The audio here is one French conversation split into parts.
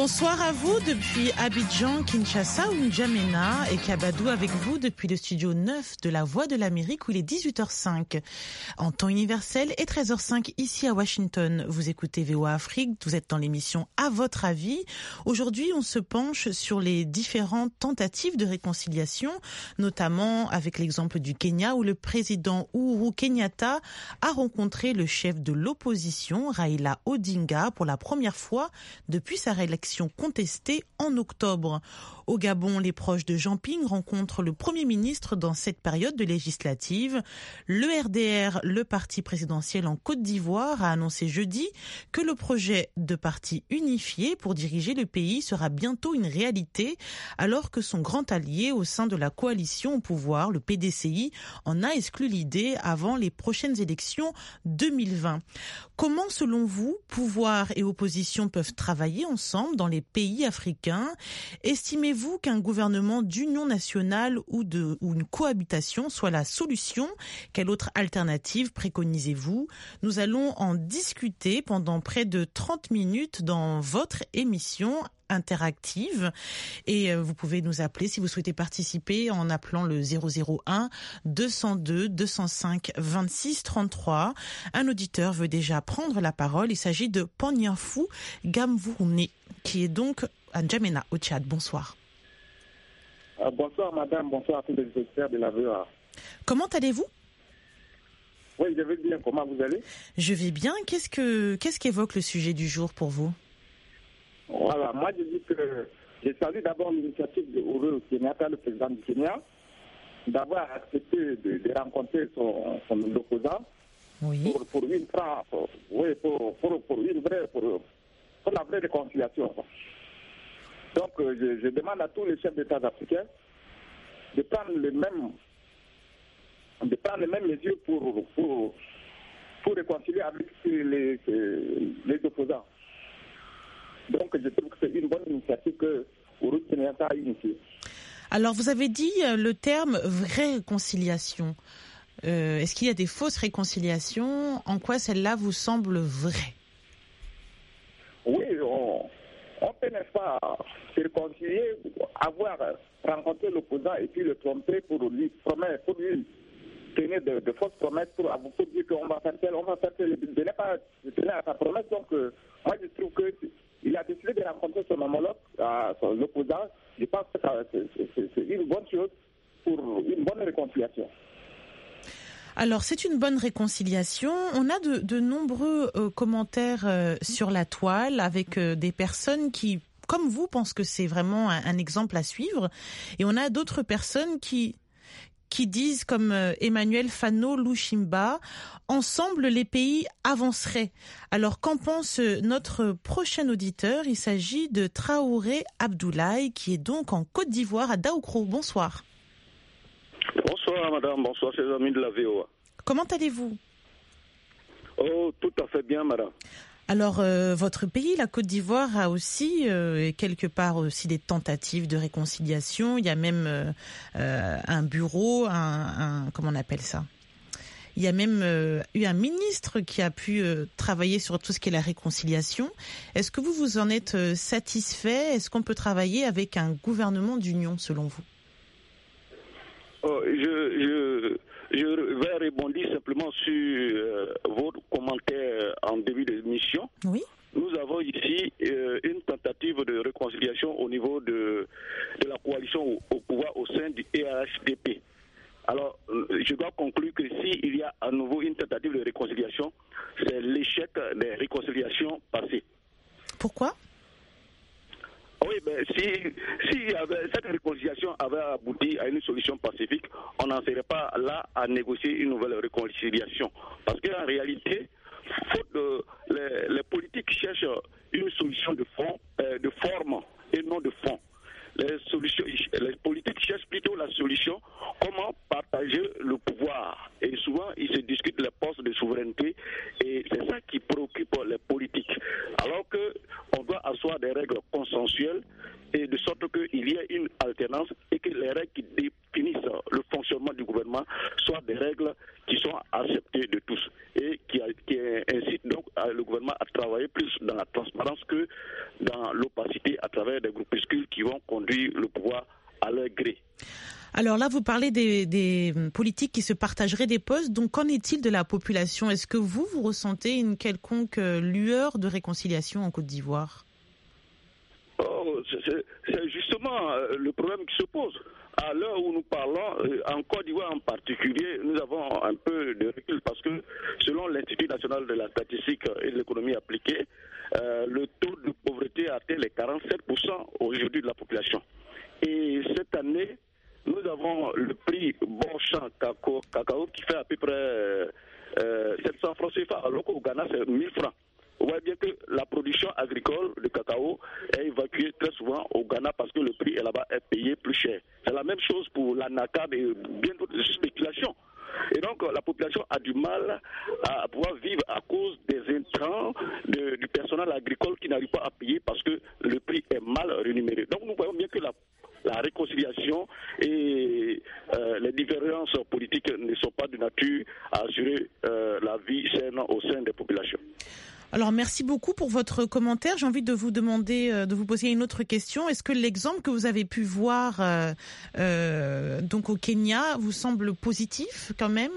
Bonsoir à vous depuis Abidjan, Kinshasa ou N'Djamena et Kabadou avec vous depuis le studio 9 de la Voix de l'Amérique où il est 18h05 en temps universel et 13h05 ici à Washington. Vous écoutez VOA Afrique, vous êtes dans l'émission À votre avis. Aujourd'hui, on se penche sur les différentes tentatives de réconciliation, notamment avec l'exemple du Kenya où le président Uhuru Kenyatta a rencontré le chef de l'opposition, Raila Odinga, pour la première fois depuis sa réélection contestée en octobre. Au Gabon, les proches de Jean Ping rencontrent le Premier ministre dans cette période de législative. Le RDR, le parti présidentiel en Côte d'Ivoire, a annoncé jeudi que le projet de parti unifié pour diriger le pays sera bientôt une réalité, alors que son grand allié au sein de la coalition au pouvoir, le PDCI, en a exclu l'idée avant les prochaines élections 2020. Comment, selon vous, pouvoir et opposition peuvent travailler ensemble dans les pays africains? Estimez-vous qu'un gouvernement d'union nationale ou une cohabitation soit la solution? Quelle autre alternative préconisez-vous? Nous allons en discuter pendant près de 30 minutes dans votre émission interactive et vous pouvez nous appeler si vous souhaitez participer en appelant le 001 202 205 26 33. Un auditeur veut déjà prendre la parole. Il s'agit de Panyafou Gamvourné qui est donc à N'Djamena au Tchad. Bonsoir. Bonsoir madame, bonsoir à tous les auditeurs de la VOA. Comment allez-vous? Oui, je vais bien. Comment vous allez? Je vais bien. Qu'est-ce qu'évoque le sujet du jour pour vous? Voilà, moi je dis que je salue d'abord l'initiative de Uhuru Kenyatta, le président du Kenya, d'avoir accepté de rencontrer son opposant oui. pour une pour la vraie réconciliation. Donc je demande à tous les chefs d'État africains de prendre les mêmes mesures pour réconcilier avec les opposants. Donc, je trouve que c'est une bonne initiative que Uhuru Kenyatta a initiée. Alors, vous avez dit le terme « vraie réconciliation ». Est-ce qu'il y a des fausses réconciliations? En quoi celle-là vous semble vraie? Oui, on peut, n'est-ce pas, se réconcilier, avoir rencontré l'opposant et puis le tromper pour lui promettre, pour lui tenir de fausses promesses pour dire qu'on va faire tel, il n'est pas tenu à sa promesse. Donc, moi, je trouve que il a décidé de rencontrer son homologue, l'opposant. Je pense que c'est une bonne chose pour une bonne réconciliation. Alors, c'est une bonne réconciliation. On a de nombreux commentaires sur la toile avec des personnes qui, comme vous, pensent que c'est vraiment un exemple à suivre. Et on a d'autres personnes qui disent, comme Emmanuel Fano Lushimba, ensemble les pays avanceraient. Alors qu'en pense notre prochain auditeur? Il s'agit de Traoré Abdoulaye, qui est donc en Côte d'Ivoire, à Daoukro. Bonsoir. Bonsoir madame, bonsoir chers amis de la VOA. Comment allez-vous? Oh, tout à fait bien madame. Alors, votre pays, la Côte d'Ivoire, a aussi quelque part aussi des tentatives de réconciliation. Il y a même un bureau, comment on appelle ça? Il y a même eu un ministre qui a pu travailler sur tout ce qui est la réconciliation. Est-ce que vous en êtes satisfait? Est-ce qu'on peut travailler avec un gouvernement d'union, selon vous? Je vais rebondir simplement sur votre commentaire en début de l'émission. Oui. Nous avons ici une tentative de réconciliation au niveau de la coalition au pouvoir au sein du ERHDP. Alors, je dois conclure que s'il y a à nouveau une tentative de réconciliation, c'est l'échec des réconciliations passées. Pourquoi? Oui, mais si cette réconciliation avait abouti à une solution pacifique, on n'en serait pas là à négocier une nouvelle réconciliation. Parce qu'en réalité, les politiques cherchent une solution de forme et non de fond. Les politiques cherchent plutôt la solution, comment partager le pouvoir. Et souvent, ils se discutent les postes de souveraineté et c'est ça qui préoccupe les politiques. Alors qu'on doit asseoir des règles consensuelles et de sorte qu'il y ait une alternance et que les règles qui définissent le fonctionnement du gouvernement soient des règles qui sont acceptées de tous et qui incitent donc le gouvernement à travailler plus dans la transparence que dans l'opacité des groupuscules qui vont conduire le pouvoir à leur gré. Alors là, vous parlez des politiques qui se partageraient des postes. Donc, qu'en est-il de la population? Est-ce que vous ressentez une quelconque lueur de réconciliation en Côte d'Ivoire? C'est justement le problème qui se pose. À l'heure où nous parlons, en Côte d'Ivoire en particulier, nous avons un peu de recul parce que selon l'Institut national de la statistique et de l'économie appliquée, le taux de pauvreté a atteint les 47% aujourd'hui de la population. Et cette année, nous avons le prix bon champ cacao qui fait à peu près 700 francs CFA, alors qu'au Ghana c'est 1000 francs. On voit bien que la production agricole de cacao est évacuée très souvent au Ghana parce que le prix là-bas est payé plus cher. C'est la même chose pour la NACAB et bien d'autres spéculations. Et donc la population a du mal à pouvoir vivre à cause des intrants du personnel agricole qui n'arrive pas à payer parce que le prix est mal rémunéré. Donc nous voyons bien que la réconciliation et les différences politiques ne sont pas de nature à assurer la vie saine au sein des populations. Alors, merci beaucoup pour votre commentaire. J'ai envie de vous demander, de vous poser une autre question. Est-ce que l'exemple que vous avez pu voir donc au Kenya vous semble positif quand même?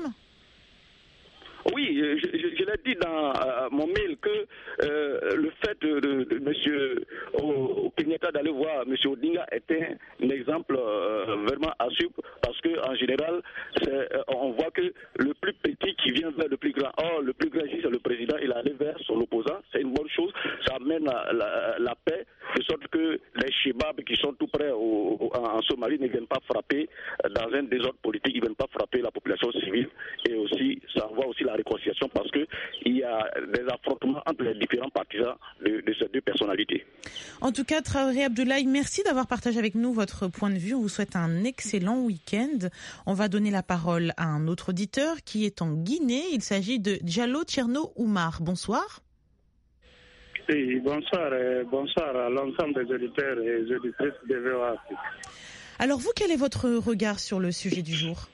Oui, je l'ai dit dans mon mail que le fait de M. Kenyatta d'aller voir M. Odinga était un exemple vraiment à suivre parce qu'en général, on voit que le plus petit qui vient vers le plus grand. Or, le plus grand ici, c'est le président, il allait vers son opposant. C'est une bonne chose. Ça amène la paix, de sorte que les Chebabs qui sont tout près en Somalie ne viennent pas frapper dans un désordre politique, ils ne viennent pas frapper la population civile. Et aussi, ça envoie aussi la réconciliation parce qu'il y a des affrontements entre les différents partisans de ces deux personnalités. En tout cas, Traoré Abdoulaye, merci d'avoir partagé avec nous votre point de vue. On vous souhaite un excellent week-end. On va donner la parole à un autre auditeur qui est en Guinée. Il s'agit de Diallo Tcherno Oumar. Bonsoir. Oui, bonsoir à l'ensemble des auditeurs et auditrices de VOA. Alors vous, quel est votre regard sur le sujet du jour?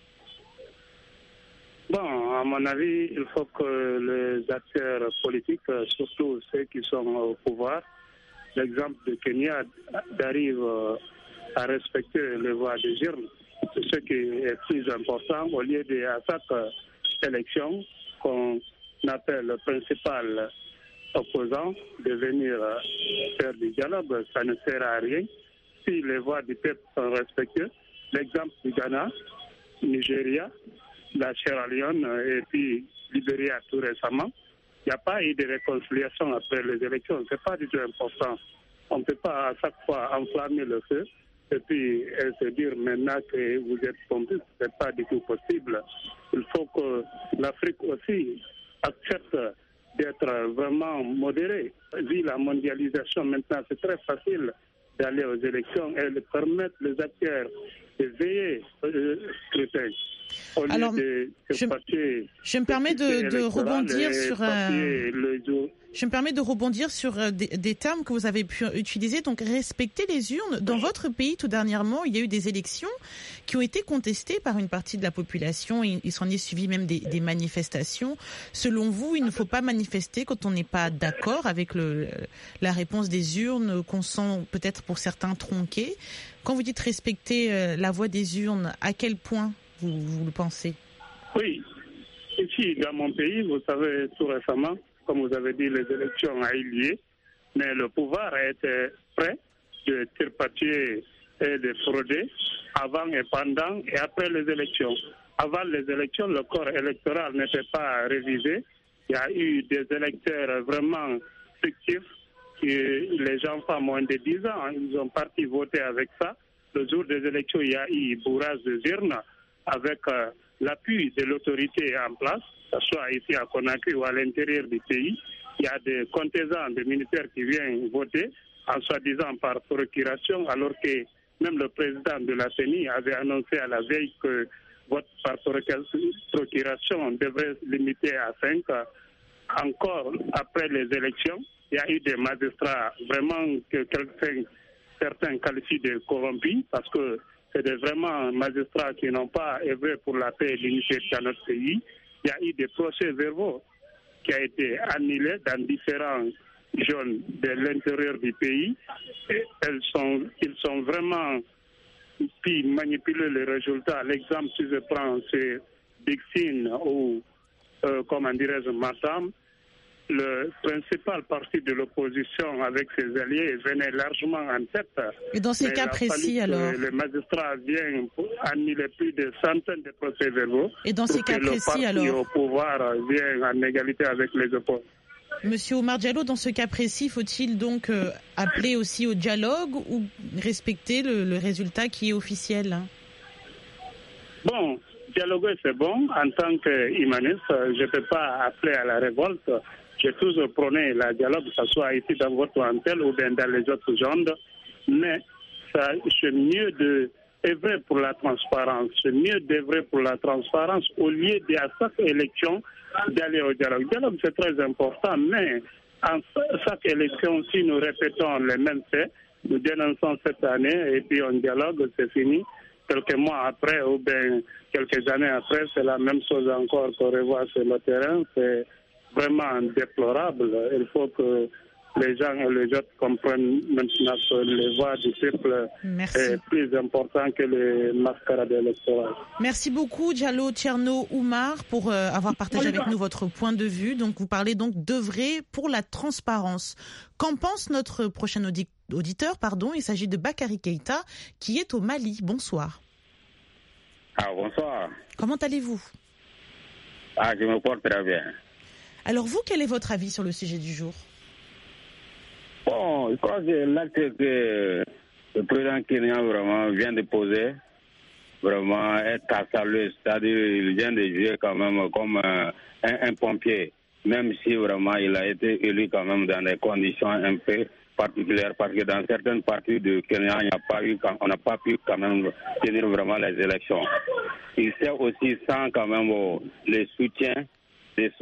Bon, à mon avis, il faut que les acteurs politiques, surtout ceux qui sont au pouvoir, l'exemple de Kenya, arrivent à respecter les voies des urnes. C'est ce qui est plus important au lieu à chaque élection qu'on appelle le principal opposant de venir faire du dialogue. Ça ne sert à rien. Si les voix du peuple sont respectées, l'exemple du Ghana, Nigeria, la Sierra Leone et puis Libéria tout récemment, il n'y a pas eu de réconciliation après les élections. Ce n'est pas du tout important. On ne peut pas à chaque fois enflammer le feu et puis se dire maintenant que vous êtes complices. Ce n'est pas du tout possible. Il faut que l'Afrique aussi accepte d'être vraiment modérée. Vu la mondialisation maintenant, c'est très facile d'aller aux élections et de permettre les acteurs de veiller au scrutin. Alors, je me permets de rebondir sur je me permets de rebondir sur des termes que vous avez pu utiliser. Donc, respecter les urnes. Dans votre pays, tout dernièrement, il y a eu des élections qui ont été contestées par une partie de la population. Il s'en est suivi même des manifestations. Selon vous, il ne faut pas manifester quand on n'est pas d'accord avec la réponse des urnes, qu'on sent peut-être pour certains tronquée. Quand vous dites respecter la voix des urnes, à quel point vous le pensez? Oui, ici dans mon pays, vous savez, tout récemment, comme vous avez dit, les élections ont eu lieu, mais le pouvoir a été prêt de tirepatcher et de frauder avant et pendant et après les élections. Avant les élections, le corps électoral n'était pas révisé. Il y a eu des électeurs vraiment fictifs. Les gens pas moins de 10 ans, ils ont parti voter avec ça. Le jour des élections, il y a eu bourrage des urnes avec l'appui de l'autorité en place, que ce soit ici à Conakry ou à l'intérieur du pays. Il y a des contingents de militaires qui viennent voter, en soi-disant par procuration, alors que même le président de la CENI avait annoncé à la veille que vote par procuration devrait se limiter à 5. Encore après les élections, il y a eu des magistrats vraiment que certains qualifient de corrompus parce que c'est des vraiment magistrats qui n'ont pas œuvré pour la paix et l'unité dans notre pays. Il y a eu des procès-verbaux qui ont été annulés dans différents jeunes de l'intérieur du pays. Et ils sont vraiment pu manipuler les résultats. L'exemple, si je prends, c'est Dixine ou, comment dirais-je, Matam. Le principal parti de l'opposition avec ses alliés venait largement en tête. Et dans ces cas précis, alors les magistrats viennent annuler plus de centaines de procès-verbaux. Et dans ces cas précis, alors le parti au pouvoir vient en égalité avec les opposants. Monsieur Oumar Diallo, dans ce cas précis, faut-il donc appeler aussi au dialogue ou respecter le résultat qui est officiel? Bon, dialoguer c'est bon. En tant qu'humaniste, je ne peux pas appeler à la révolte. J'ai toujours prôné le dialogue, que ce soit ici dans votre antenne ou bien dans les autres genres. Mais c'est mieux d'œuvrer pour la transparence. C'est mieux d'œuvrer pour la transparence au lieu d'à chaque élection d'aller au dialogue. Le dialogue, c'est très important, mais en chaque élection, si nous répétons les mêmes faits, nous dénonçons cette année et puis on dialogue, c'est fini. Quelques mois après ou bien quelques années après, c'est la même chose encore qu'on revoit sur le terrain. C'est vraiment déplorable. Il faut que les gens et les autres comprennent maintenant que les voix du peuple est plus important que les mascarades électorales. Merci beaucoup, Diallo Thierno Oumar, pour avoir partagé avec nous votre point de vue. Donc, vous parlez donc d'œuvrer pour la transparence. Qu'en pense notre prochain auditeur, Il s'agit de Bakary Keïta, qui est au Mali. Bonsoir. Bonsoir. Comment allez-vous? Je me porte très bien. Alors vous, quel est votre avis sur le sujet du jour? Bon, je crois que l'acte que le président kenyan vraiment vient de poser, vraiment est à saluer. C'est-à-dire il vient de jouer quand même comme un pompier, même si vraiment il a été élu quand même dans des conditions un peu particulières, parce que dans certaines parties du Kenya, on n'a pas pu quand même tenir vraiment les élections. Il sait aussi sans quand même le soutien de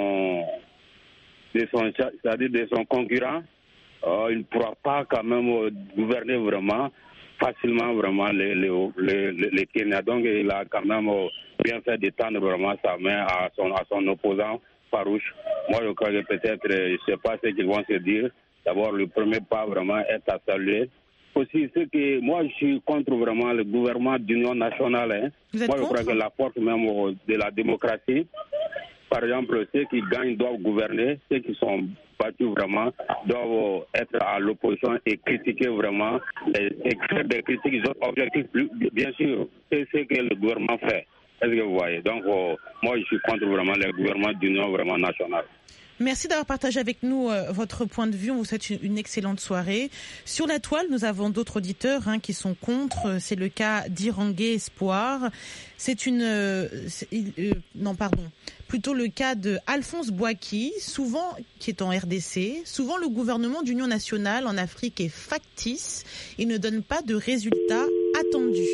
son concurrent, il ne pourra pas quand même gouverner vraiment facilement vraiment les Kenya. Donc il a quand même bien fait d'étendre vraiment sa main à son opposant farouche. Moi je crois que peut-être, je ne sais pas ce qu'ils vont se dire. D'abord le premier pas vraiment est à saluer. Aussi, moi je suis contre vraiment le gouvernement d'union nationale. Moi je crois que la force même de la démocratie, par exemple, ceux qui gagnent doivent gouverner, ceux qui sont battus vraiment doivent être à l'opposition et critiquer vraiment, et faire des critiques, ils ont objectifs, bien sûr, c'est ce que le gouvernement fait. Est-ce que vous voyez? Donc, moi, je suis contre vraiment le gouvernement d'union vraiment nationale. Merci d'avoir partagé avec nous votre point de vue. On vous souhaite une excellente soirée. Sur la toile, nous avons d'autres auditeurs qui sont contre. C'est le cas d'Irangué Espoir. Plutôt le cas de Alphonse Bouaki, qui est en RDC. Souvent, le gouvernement d'union nationale en Afrique est factice et ne donne pas de résultats attendus.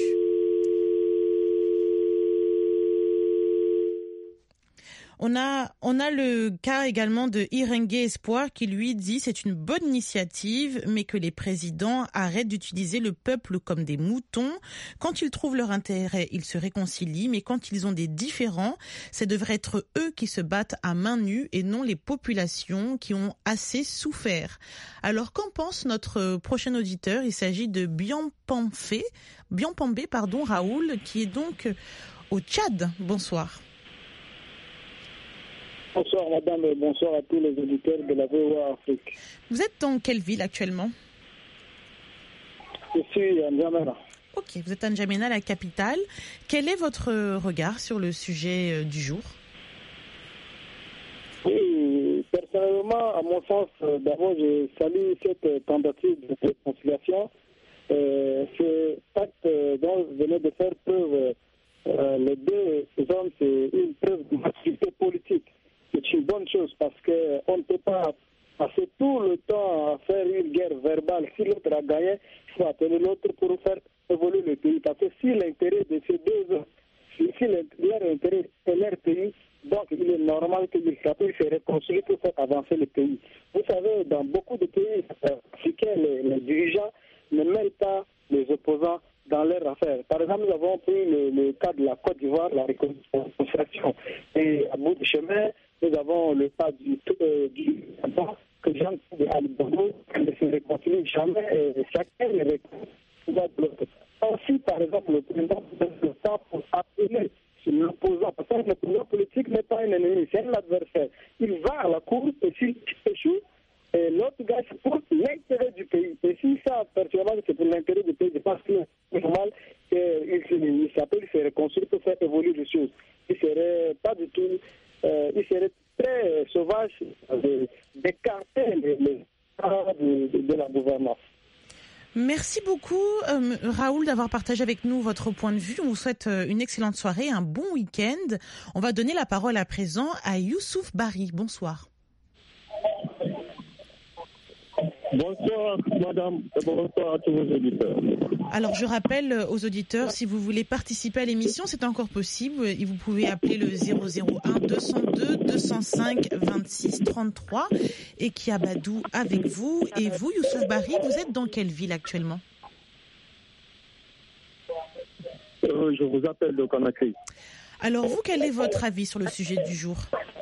On a le cas également de Irengue Espoir qui lui dit c'est une bonne initiative mais que les présidents arrêtent d'utiliser le peuple comme des moutons. Quand ils trouvent leur intérêt, ils se réconcilient, mais quand ils ont des différends, ça devrait être eux qui se battent à main nue et non les populations qui ont assez souffert. Alors qu'en pense notre prochain auditeur? Il s'agit de Biampambé, Raoul, qui est donc au Tchad. Bonsoir. Bonsoir madame, bonsoir à tous les auditeurs de la VOA Afrique. Vous êtes dans quelle ville actuellement? Je suis à N'Djamena. Ok, vous êtes à N'Djamena, la capitale. Quel est votre regard sur le sujet du jour? Oui, personnellement, à mon sens, d'abord je salue cette tentative de réconciliation. Ce pacte dont vous venez de faire preuve, les deux hommes, c'est une preuve de maturité politique. C'est une bonne chose parce qu'on ne peut pas passer tout le temps à faire une guerre verbale. Si l'autre a gagné, il faut appeler l'autre pour faire évoluer le pays. Parce que si l'intérêt de ces deux hommes, si leur intérêt est leur pays, donc il est normal qu'ils se réconcilient pour faire avancer le pays. Vous savez, dans beaucoup de pays africains, les dirigeants ne mêlent pas les opposants dans leurs affaires. Par exemple, nous avons pris le cas de la Côte d'Ivoire, la réconciliation. Et à bout du chemin, nous avons le cas du que Jean-Claude et Ali Bongo ne se réconcilient jamais et chacun ne réconcilie de l'autre. Aussi, par exemple, le président donne le temps pour appeler l'opposant, parce que l'opposant politique n'est pas un ennemi, c'est un adversaire. Il va à la cour et s'il échoue, et l'autre gars, c'est pour l'intérêt du pays. Et si ça, personnellement, c'est pour l'intérêt du pays, je pense que c'est normal qu'il s'appelle, il se réconcilie pour faire évoluer les choses. Il serait pas du tout, il serait très sauvage d'écarter les de la gouvernance. Merci beaucoup, Raoul, d'avoir partagé avec nous votre point de vue. On vous souhaite une excellente soirée, un bon week-end. On va donner la parole à présent à Youssouf Bari. Bonsoir. Bonsoir, madame, et bonsoir à tous vos auditeurs. Alors, je rappelle aux auditeurs, si vous voulez participer à l'émission, c'est encore possible. Vous pouvez appeler le 001 202 205 26 33 et Kiabadou avec vous. Et vous, Youssouf Bari, vous êtes dans quelle ville actuellement ? Je vous appelle de Conakry. Alors, vous, quel est votre avis sur le sujet du jour ?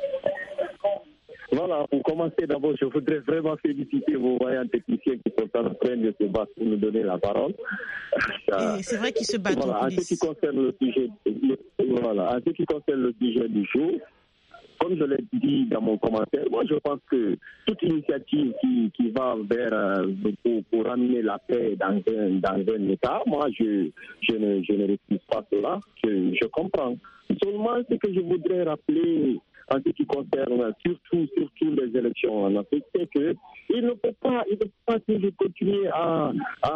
Voilà, pour commencer, d'abord, je voudrais vraiment féliciter vos voyants techniciens qui sont en train de se battre pour nous donner la parole. Et c'est vrai qu'ils se battent. Voilà, en ce qui concerne le sujet, en ce qui concerne le sujet du jour, comme je l'ai dit dans mon commentaire, moi je pense que toute initiative qui va vers pour ramener la paix dans un État, moi je ne refuse pas cela, je comprends. Seulement ce que je voudrais rappeler en ce qui concerne surtout les élections en Afrique, c'est qu'il ne peut pas toujours continuer à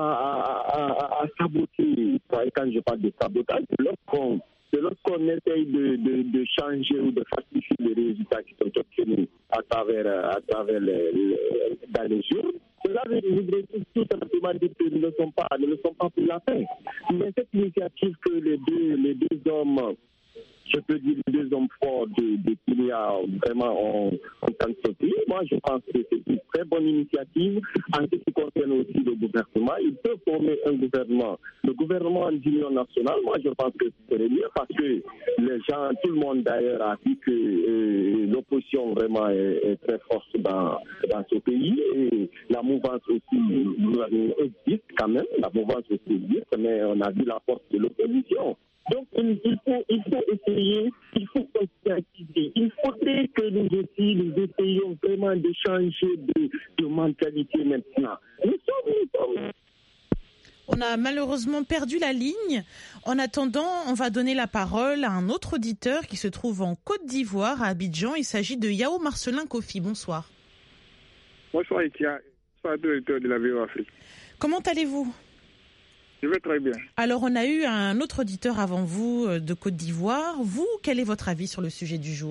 saboter. Quand je parle de sabotage, lorsqu'on essaye de changer ou de falsifier les résultats qui sont obtenus à travers dans les jours, cela voudrait tout simplement dire qu'ils ne sont pas pour la paix. Mais cette initiative que les deux hommes, je peux dire les deux hommes forts de qu'il y a vraiment en tant que pays. Moi, je pense que c'est une très bonne initiative. En ce qui concerne aussi le gouvernement, il peut former un gouvernement. Le gouvernement d'union nationale, moi, je pense que c'est mieux parce que les gens, tout le monde d'ailleurs a dit que l'opposition vraiment est très forte dans ce pays et la mouvance aussi existe quand même. La mouvance aussi existe, mais on a vu la force de l'opposition. Donc, il faut essayer, il faut conscientiser. Il faudrait que nous essayions vraiment de changer de mentalité maintenant. Nous sommes... On a malheureusement perdu la ligne. En attendant, on va donner la parole à un autre auditeur qui se trouve en Côte d'Ivoire, à Abidjan. Il s'agit de Yao Marcelin Kofi. Bonsoir. Bonsoir, Ikia. Bonsoir, directeur de la VOA Afrique. Comment allez-vous ? Je vais très bien. Alors, on a eu un autre auditeur avant vous de Côte d'Ivoire. Vous, quel est votre avis sur le sujet du jour ?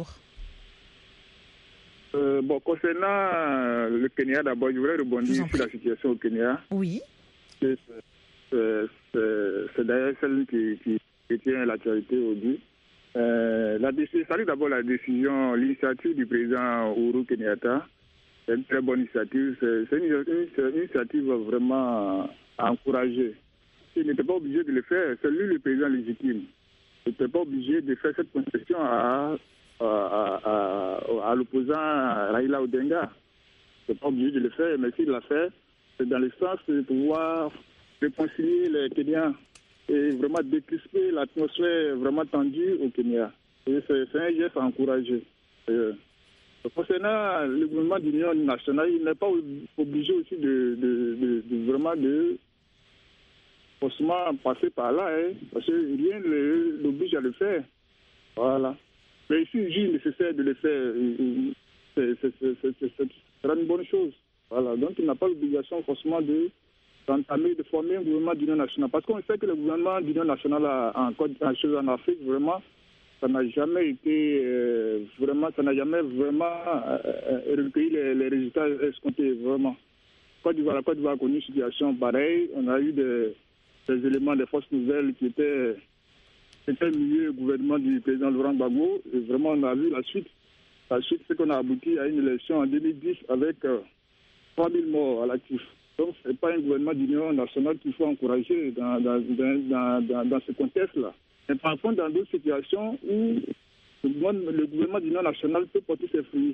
Concernant le Kenya, d'abord, je voulais rebondir sur la situation au Kenya. Oui. C'est d'ailleurs celle qui tient l'actualité aujourd'hui. Salut d'abord l'initiative du président Uhuru Kenyatta. C'est une très bonne initiative. C'est une initiative vraiment à encourager. Il n'était pas obligé de le faire, c'est lui le président légitime. Il n'était pas obligé de faire cette concession à l'opposant Raila Odinga. Il n'était pas obligé de le faire, mais s'il l'a fait, c'est dans le sens de pouvoir réconcilier les Kenyans et vraiment décrisper l'atmosphère vraiment tendue au Kenya. Et c'est un geste à encourager. Concernant le gouvernement d'union nationale, il n'est pas obligé aussi de vraiment forcément passer par là, parce que rien ne l'oblige à le faire. Voilà. Mais s'il est nécessaire de le faire, c'est une bonne chose. Voilà. Donc il n'a pas l'obligation forcément de former un gouvernement d'union nationale. Parce qu'on sait que le gouvernement d'union nationale en Afrique, vraiment, ça n'a jamais été ça n'a jamais vraiment recueilli les résultats escomptés, vraiment. La Côte d'Ivoire a connu une situation pareille. On a eu des éléments des forces nouvelles qui étaient mieux au gouvernement du président Laurent Gbagbo. Et vraiment, on a vu la suite. La suite, c'est qu'on a abouti à une élection en 2010 avec 3000 morts à l'actif. Donc, ce n'est pas un gouvernement d'union nationale qu'il faut encourager dans ce contexte-là. Mais par contre, dans d'autres situations où le gouvernement d'union nationale peut porter ses fruits,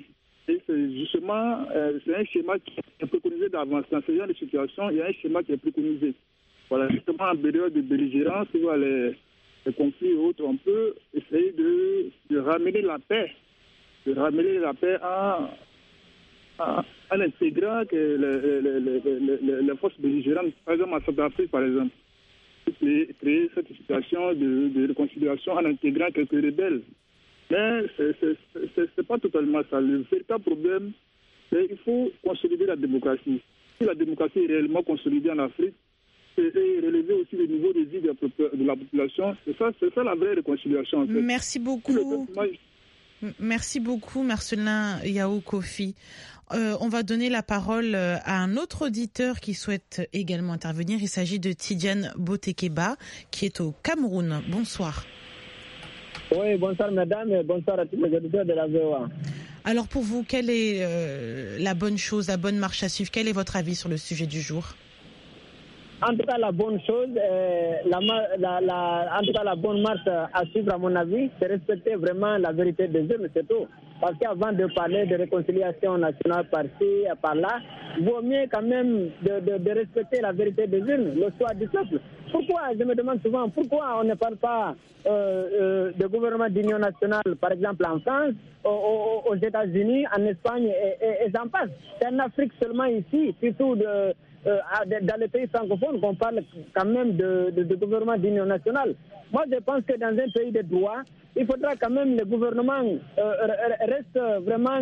Et c'est justement c'est un schéma qui est préconisé d'avance. Dans ce genre de situation, il y a un schéma qui est préconisé. Voilà, justement, en période de belligérance, les conflits et autres, on peut essayer de ramener la paix. De ramener la paix en intégrant les forces belligérantes, par exemple en Centrafrique, par exemple. Créer cette situation de réconciliation en intégrant quelques rebelles. Mais c'est pas totalement ça. Le véritable problème, c'est qu'il faut consolider la démocratie. Si la démocratie est réellement consolidée en Afrique, et relever aussi le niveau de vie de la population, c'est ça la vraie réconciliation. En fait. Merci beaucoup. Merci beaucoup, Marcelin Yao Kofi. On va donner la parole à un autre auditeur qui souhaite également intervenir. Il s'agit de Tidiane Botekeba, qui est au Cameroun. Bonsoir. Oui, bonsoir mesdames et bonsoir à tous les auditeurs de la VOA. Alors pour vous, quelle est la bonne chose, la bonne marche à suivre? Quel est votre avis sur le sujet du jour? En tout cas, la bonne chose, en tout cas la bonne marche à suivre à mon avis, c'est respecter vraiment la vérité des urnes, c'est tout. Parce qu'avant de parler de réconciliation nationale par-ci, par-là, vaut mieux quand même de respecter la vérité des urnes, le choix du peuple. Pourquoi, je me demande souvent, pourquoi on ne parle pas de gouvernement d'union nationale, par exemple en France, aux États-Unis, en Espagne et j'en passe. C'est en Afrique seulement ici, surtout dans les pays francophones, qu'on parle quand même de gouvernement d'union nationale. Moi, je pense que dans un pays de droit, il faudra quand même le gouvernement reste vraiment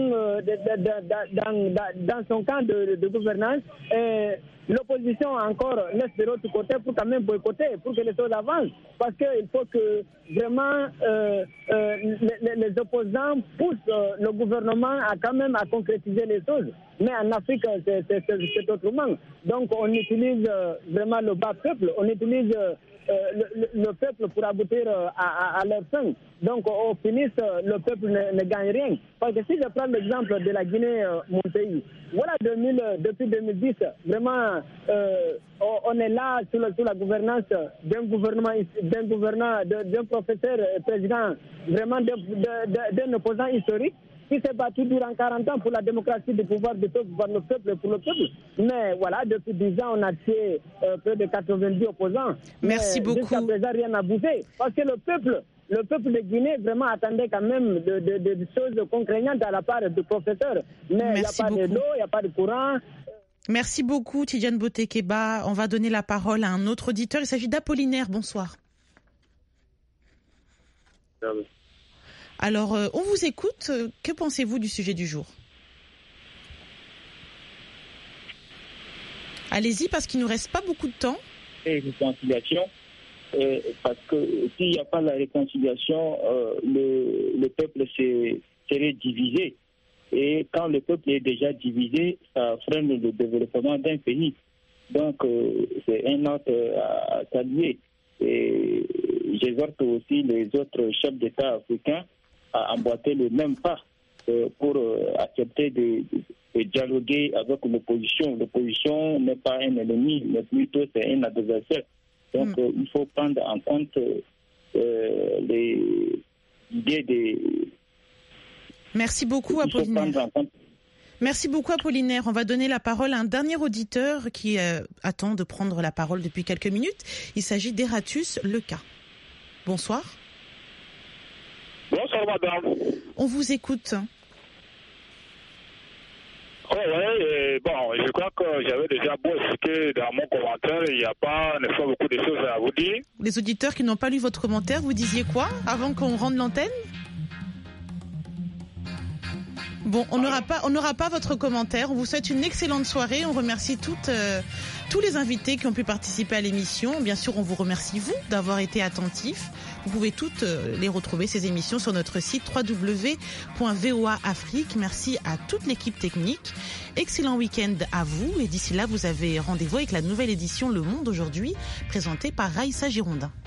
dans son camp de gouvernance. Et l'opposition encore laisse de l'autre côté pour quand même boycotter, pour que les choses avancent. Parce qu'il faut que vraiment les opposants poussent le gouvernement à quand même à concrétiser les choses. Mais en Afrique, c'est autrement. Donc on utilise vraiment le bas peuple, on utilise le peuple pour aboutir à leur fin. Donc au finish, le peuple ne gagne rien. Parce que si je prends l'exemple de la Guinée, mon pays, voilà depuis 2010, vraiment on est là sous la gouvernance d'un professeur président, vraiment d'un opposant historique, qui s'est battu durant 40 ans pour la démocratie du pouvoir du peuple par le peuple et pour le peuple. Mais voilà, depuis 10 ans, on a tué près de 90 opposants. Merci beaucoup. Jusqu'à présent, rien n'a bougé. Parce que le peuple de Guinée vraiment attendait quand même de choses contraignantes à la part du professeur. Mais il n'y a pas de l'eau, il n'y a pas de courant. Merci beaucoup, Tidiane Botekeba. On va donner la parole à un autre auditeur. Il s'agit d'Apollinaire. Bonsoir. Alors, on vous écoute. Que pensez-vous du sujet du jour? Allez-y, parce qu'il ne nous reste pas beaucoup de temps. Et réconciliation, parce que s'il n'y a pas la réconciliation, le peuple serait divisé. Et quand le peuple est déjà divisé, ça freine le développement d'un pays. Donc, c'est un acte à saluer. Et j'exhorte aussi les autres chefs d'État africains à emboîter le même pas pour accepter de dialoguer avec l'opposition. L'opposition n'est pas un ennemi, mais plutôt c'est un adversaire. Donc il faut prendre en compte les idées des... Merci beaucoup, Apollinaire. Merci beaucoup, Apollinaire. On va donner la parole à un dernier auditeur qui attend de prendre la parole depuis quelques minutes. Il s'agit d'Eratus Leca. Bonsoir. Bonsoir, madame. On vous écoute. Je crois que j'avais déjà beau expliquer dans mon commentaire, il n'y a pas beaucoup de choses à vous dire. Les auditeurs qui n'ont pas lu votre commentaire, vous disiez quoi avant qu'on rende l'antenne? Bon, on n'aura pas votre commentaire. On vous souhaite une excellente soirée. On remercie tous les invités qui ont pu participer à l'émission. Bien sûr, on vous remercie, vous, d'avoir été attentifs. Vous pouvez toutes les retrouver, ces émissions, sur notre site www.voaafrique. Merci à toute l'équipe technique. Excellent week-end à vous. Et d'ici là, vous avez rendez-vous avec la nouvelle édition Le Monde aujourd'hui, présentée par Raïssa Girondin.